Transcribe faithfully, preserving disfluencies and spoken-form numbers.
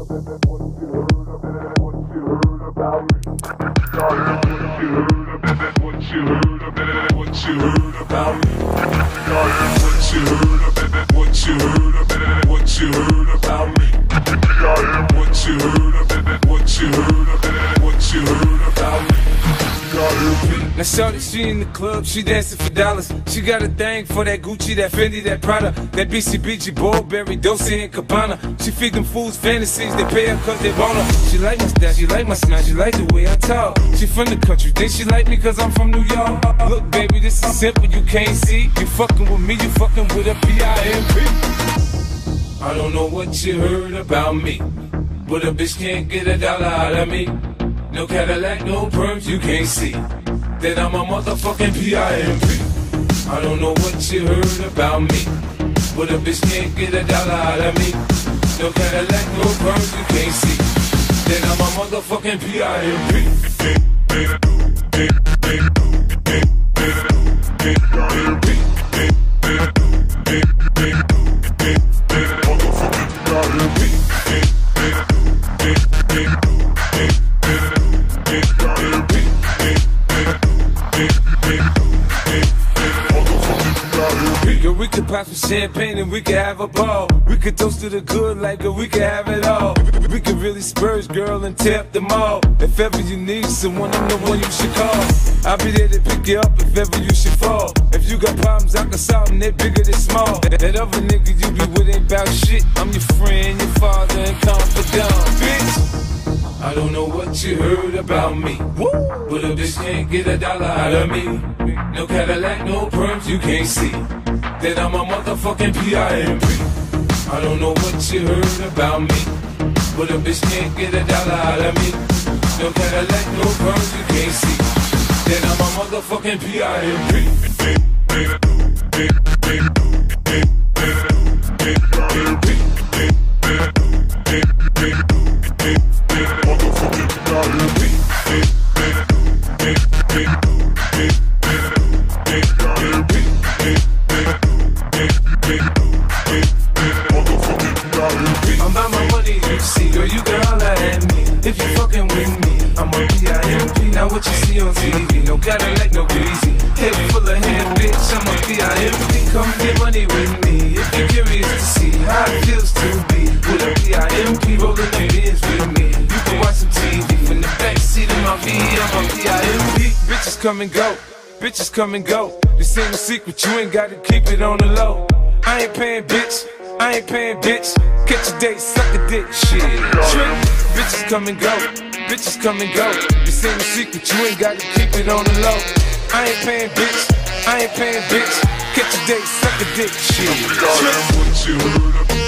Now shorty, she in the club, she dancing for dollars. She got a thing for that Gucci, that Fendi, that Prada, that B C B G, Burberry, Dolce and Gabbana. She feed them fools fantasies, they pay her cause they want her. She like my style, she like my smile, she like the way I talk. She from the country, think she like me cause I'm from New York. Look baby, this is simple, you can't see. You fucking with me, you fucking with a P I M P. I don't know what you heard about me, but a bitch can't get a dollar out of me. No Cadillac, no perms, you can't see that I'm a motherfucking P I M P. I don't know what you heard about me, but a bitch can't get a dollar out of me. No Cadillac, no perms, you can't see that I'm a motherfucking P I M P. We could pop some champagne and we could have a ball. We could toast to the good like we could have it all. We could really spurge, girl, and tear up the mall. If ever you need someone, I'm the one you should call. I'll be there to pick you up if ever you should fall. If you got problems, I can solve them, they're bigger than small. That other nigga you be with ain't about shit. I'm your friend, your father, and confidant, bitch. I don't know what you heard about me, but a bitch can't get a dollar out of me. No Cadillac, no perms, you can't see that I'm a motherfucking P I M P. I don't know what you heard about me, but a bitch can't get a dollar out of me. No Cadillac, no perms, you can't see that I'm a motherfucking P I M P. I'm about my money, you see, girl, you can holler at me. If you fucking with me, I'm a P I M P. Now what you see on T V, no Cadillac, no greasy. Head full of hair, bitch, I'm a P I M P. Come get money with me, if you're curious to see how it feels to be with a P I M P rolling the bins with me. You can watch some T V from the backseat of my V, I'm a P I M P. Bitches come and go, bitches come and go. This ain't a secret, you ain't gotta keep it on the low. I ain't paying, bitch, I ain't paying, bitch. Catch a date, suck a dick, shit. Trick, bitches come and go, bitches come and go. This ain't a secret, you ain't gotta keep it on the low. I ain't paying, bitch, I ain't paying, bitch. Catch a date, suck a dick, shit. Trick.